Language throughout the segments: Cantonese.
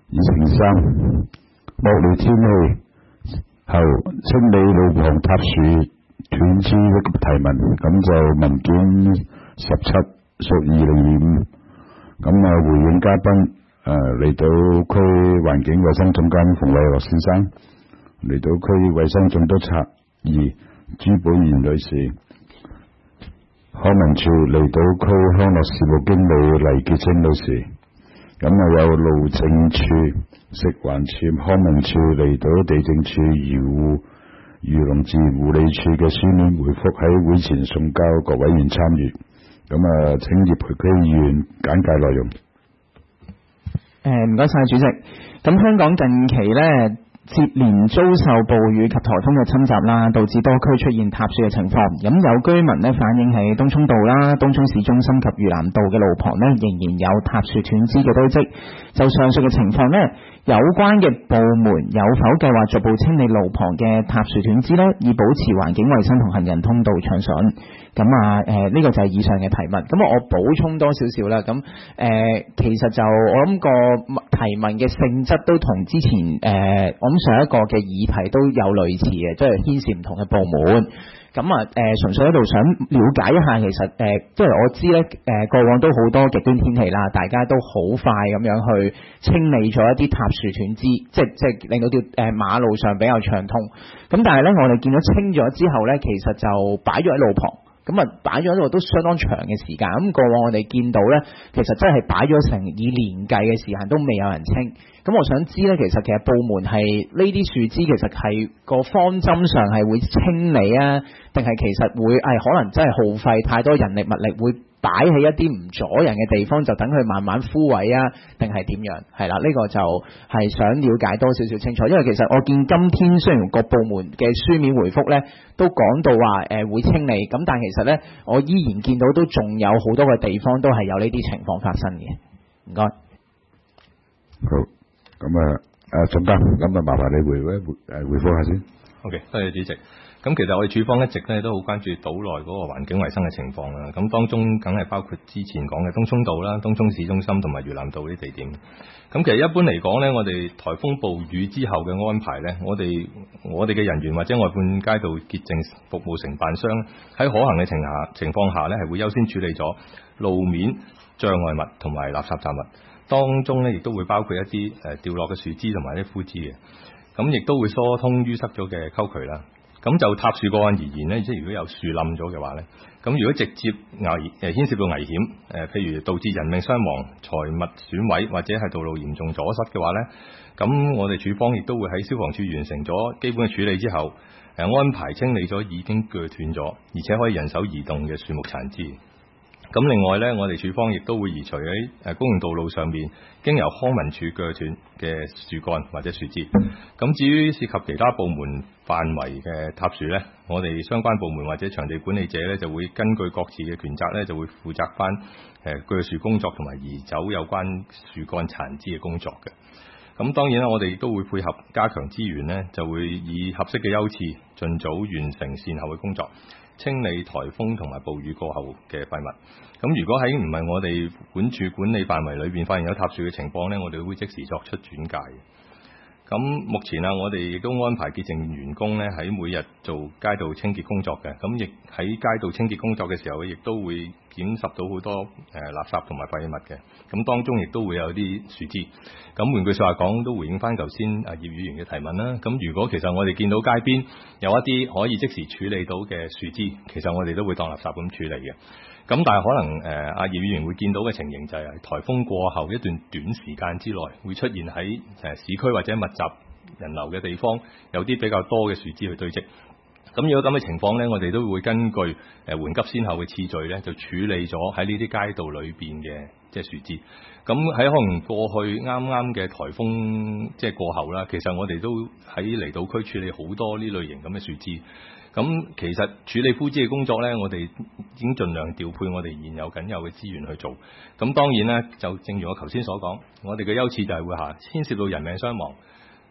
2.3惡劣天氣後清理路旁塌樹斷枝的提問，咁就文件17屬2025。咁回應嘉賓離島區環境衛生總監馮偉樂先生，離島區衛生總督察2朱寶賢女士，康文署離島區康樂事務經理黎潔清女士，咁有路政署、食環署、康文署、離島地政署、漁農自然護理署嘅書面回覆喺會前送交各委員參閱。咁請葉培區議員簡介內容。 唔該晒主席。咁香港近期呢，接連遭受暴雨及颱風嘅侵襲啦，導致多區出現塌樹嘅情況。咁有居民呢反映喺東涌道啦、東涌市中心及嶼南道嘅路旁呢，仍然有塌樹斷枝嘅堆積。就上述嘅情況呢，有關嘅部門有否計劃逐步清理路旁嘅塌樹斷枝呢，以保持環境衛生同行人通道暢順？咁呢個就係以上嘅提問。咁我補充多少少啦。咁其實就我諗個提問嘅性質都同之前我諗上一個嘅議題都有類似嘅，即係牽涉唔同嘅部門。咁純粹喺度想了解一下，其實即係我知咧過往都好多極端天氣啦，大家都好快咁樣去清理咗一啲塌樹斷枝，即係令到條馬路上比較暢通。咁但係咧，我哋見到清咗之後咧，其實就擺咗喺路旁。咁擺咗喺度都相當長嘅時間。咁過往我哋見到呢，其實真係擺咗成以年計嘅時間都未有人清。咁我想知呢，其實部門係呢啲樹枝其實係個方針上係會清理啊，定係其實會可能真係耗費太多人力物力，會擺喺一啲唔阻人嘅地方，就等佢慢慢枯萎啊，定係點樣？係啦，呢個就係想了解多少少清楚。因為其實我見今天雖然各部門嘅書面回覆呢都講到話會清理，咁但其實呢，我依然見到都仲有好多嘅地方都係有呢啲情況發生嘅。唔該。 好，咁總監，咁麻煩你回覆下先。 OK， 多謝主席。咁其實我哋署方一直咧都好關注島內嗰個環境衛生嘅情況啦。咁當中梗係包括之前講嘅東涌道啦、東涌市中心同埋嶼南道呢啲地點。咁其實一般嚟講呢，我哋颱風暴雨之後嘅安排呢，我哋嘅人員或者外判街道潔淨服務承辦商喺可行嘅情況下呢，係會優先處理咗路面障礙物同埋垃圾雜物。當中呢，亦都會包括一啲掉落嘅樹枝同埋啲枯枝嘅。咁亦都會疏通淤塞咗嘅溝渠啦。咁就塌樹個案而言呢，即係如果有樹冧咗嘅話呢，咁如果直接牽涉到危險，譬如導致人命傷亡、財物損毀或者係道路嚴重阻塞嘅話呢，咁我哋署方亦都會喺消防處完成咗基本嘅處理之後，安排清理咗已經鋸斷咗而且可以人手移動嘅樹木殘枝。咁另外呢，我哋署方亦都會移除喺公用道路上面經由康文署鋸斷嘅樹幹或者樹枝。咁至於涉及其他部門範圍嘅塌樹呢，我哋相關部門或者場地管理者呢，就會根據各自嘅權責呢，就會負責翻鋸樹工作同埋移走有關樹幹殘枝嘅工作嘅。咁當然啦，我哋亦都會配合加強資源呢，就會以合適嘅優次，盡早完成善後嘅工作，清理颱風同埋暴雨過後嘅廢物。咁如果喺唔係我哋管處管理範圍裏邊發現有塌樹嘅情況呢，我哋會即時作出轉介。咁目前我哋亦都安排潔淨員工呢喺每日做街道清潔工作嘅。咁亦喺街道清潔工作嘅時候，亦都會檢拾到好多垃圾同埋廢物嘅。咁當中亦都會有啲樹枝。咁換句說話講，都回應翻頭先葉議員嘅提問啦。咁如果其實我哋見到街邊有一啲可以即時處理到嘅樹枝，其實我哋都會當垃圾咁處理嘅。咁但係可能葉議員會見到嘅情形就係颱風過後一段短時間之內會出現喺市區或者密集人流嘅地方有啲比較多嘅樹枝去堆積。咁如果咁嘅情況呢，我哋都會根據緩急先後嘅次序呢，就處理咗喺呢啲街道裏邊嘅即係樹枝。咁喺可能過去啱啱嘅颱風即係過後啦，其實我哋都喺離島區處理好多呢類型咁嘅樹枝。咁其實處理枯枝嘅工作呢，我哋已經盡量調配我哋現有僅有嘅資源去做。咁當然呢，就正如我頭先所講，我哋嘅優次就係會牽涉到人命傷亡、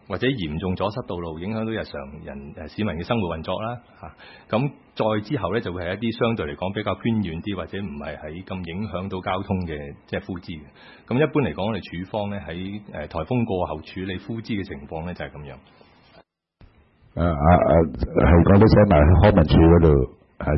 或者嚴重阻塞道路，影響到日常市民嘅生活運作啦嚇。咁再之後咧就會係一啲相對嚟講比較偏遠啲，或者唔係喺咁影響到交通嘅即係枯枝嘅。咁一般嚟講，我哋署方咧喺颱風過後處理枯枝嘅情況咧就係咁樣。 係講啲寫埋康文署嗰度，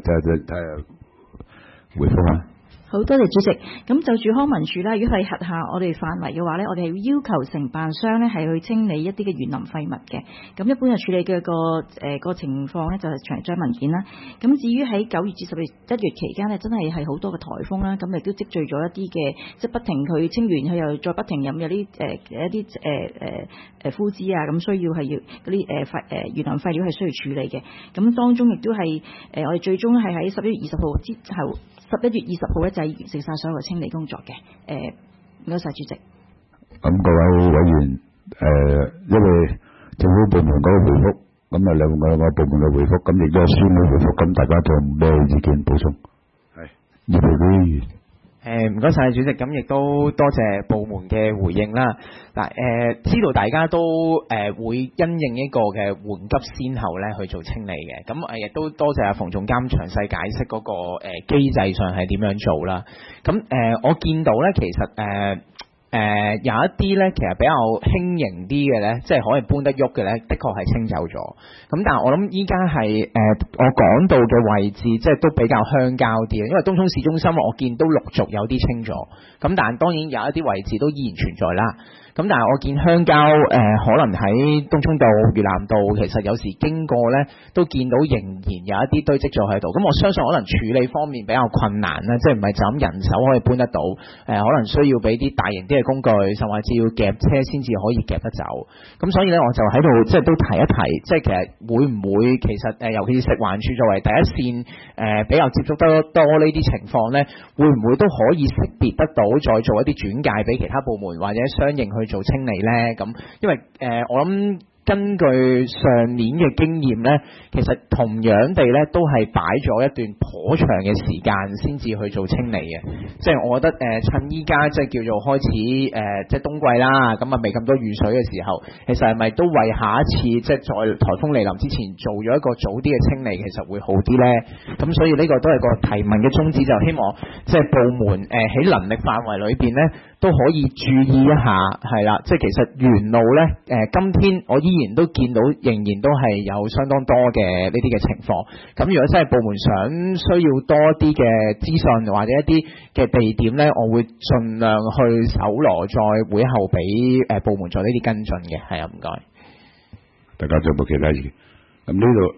回覆啊。 好多謝主席。咁就住康文署啦，如果係轄下我哋範圍嘅話呢，我哋係要求承辦商呢係去清理一啲嘅園林廢物嘅。咁一般嘅處理嘅個情況呢，就係長張文件啦。咁至於喺9月至11月期間呢，真係好多嘅颱風啦，咁亦都積聚咗一啲嘅，即係不停佢清完，佢又再不停有啲一啲枯枝啊，咁需要係要嗰啲園林廢料係需要處理嘅。咁當中亦都係我哋最終係喺11月20號之後，11月20號咧就係完成晒所有嘅清理工作嘅。唔該晒主席。 咁各位委員，因為政府部門嗰個回覆，咁啊兩個部門嘅回覆，咁亦都係書面回覆，咁大家仲有咩意見補充？係，葉部委員。 唔該晒主席，咁亦都多謝部門嘅回應啦。嗱，知道大家都會因應一個嘅緩急先後咧去做清理嘅，咁亦都多謝阿馮總監詳細解釋嗰個機制上係點樣做啦。咁我見到咧，其實有一啲咧，其實比較輕盈啲嘅咧，即係可以搬得喐嘅咧，的確係清走咗。咁但係我諗依家係我講到嘅位置，即係都比較鄉郊啲，因為東涌市中心我見都陸續有啲清咗。咁但係當然有一啲位置都依然存在啦。咁但係我見鄉郊可能喺東涌道、嶼南道，其實有時經過咧，都見到仍然有一啲堆積咗喺度。咁我相信可能處理方面比較困難啦，即係唔係就咁人手可以搬得到，可能需要俾啲大型啲嘅工具，甚至要夾車先至可以夾得走。咁所以咧，我就喺度即係都提一提，即係其實會唔會其實尤其是食環署作為第一線比較接觸得多呢啲情況咧，會唔會都可以識別得到，再做一啲轉介俾其他部門或者相應去做清理咧？咁因為我諗根據上年嘅經驗咧，其實同樣地咧都係擺咗一段頗長嘅時間先至去做清理嘅。即係我覺得趁依家即係叫做開始即係冬季啦，咁啊未咁多雨水嘅時候，其實係咪都為下一次即係在颱風嚟臨之前做咗一個早啲嘅清理，其實會好啲咧？咁所以呢個都係個提問嘅宗旨，就希望即係部門喺能力範圍裏邊咧都可以注意一下，係啦，即係其實沿路咧今天我依然都見到仍然都係有相當多嘅呢啲嘅情況。咁如果真係部門想需要多啲嘅資訊或者一啲嘅地點咧，我會盡量去搜羅，再會後俾部門做呢啲跟進嘅。係啊，唔該。 大家仲有冇其他意見？咁呢度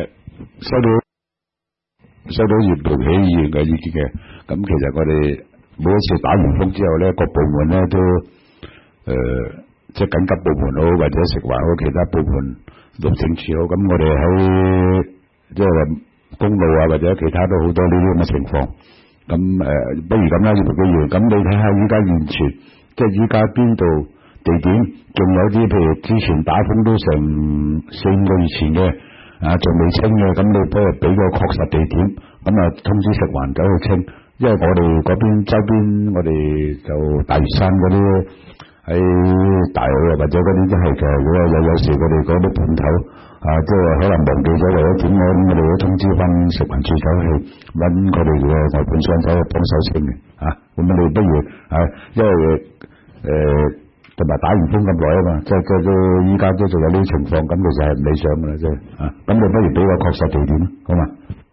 收到葉劉喜議員嘅意見嘅。咁其實我哋每一次打完風之後咧，各部門咧都即係緊急部門好，或者食環好，其他部門律政處好，咁我哋喺即係公路啊，或者其他都好多呢啲咁嘅情況。咁不如咁啦，葉劉議員，咁你睇下依家現存，即係依家邊度地點仲有啲，譬如之前打風都成4-5個月前嘅仲未清嘅，咁你不如俾個確實地點，咁啊通知食環走去清。因為我哋嗰邊周邊，我哋就大嶼山嗰啲喺大澳啊，或者嗰啲都係嘅。如果有時我哋嗰啲盤頭即係可能忘記咗為咗點，我哋都通知翻食環署走去揾佢哋嘅外判商走去幫手清嘅。咁你不如因為同埋打完風咁耐啊嘛，即係依家都仲有呢啲情況，咁其實係唔理想嘅啦，即係咁你不如俾個確實地點好嘛？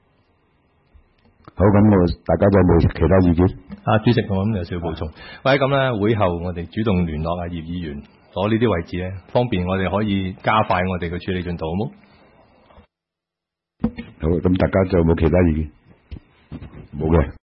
好，咁大家有冇其他意見？ 主席，我諗有少少補充。或者咁咧，會後我哋主動聯絡葉議員攞呢啲位置咧，方便我哋可以加快我哋嘅處理進度，好冇？ 好，咁大家仲有冇其他意見？冇嘅。